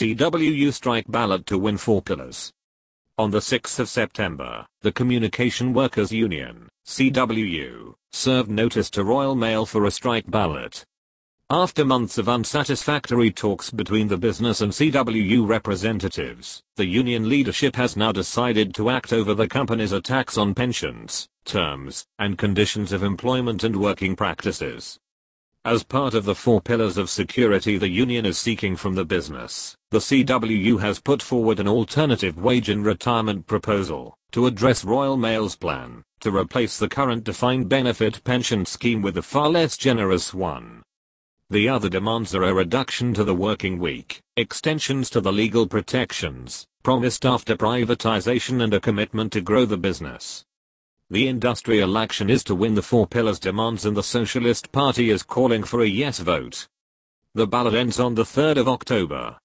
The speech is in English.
CWU strike ballot to win 4 pillars. On the 6th of September, the Communication Workers Union, CWU, served notice to Royal Mail for a strike ballot. After months of unsatisfactory talks between the business and CWU representatives, the union leadership has now decided to act over the company's attacks on pensions, terms, and conditions of employment and working practices. As part of the 4 pillars of security the union is seeking from the business, the CWU has put forward an alternative wage and retirement proposal to address Royal Mail's plan to replace the current defined benefit pension scheme with a far less generous one. The other demands are a reduction to the working week, extensions to the legal protections promised after privatization, and a commitment to grow the business. The industrial action is to win the 4 pillars demands, and the Socialist Party is calling for a yes vote. The ballot ends on the 3rd of October.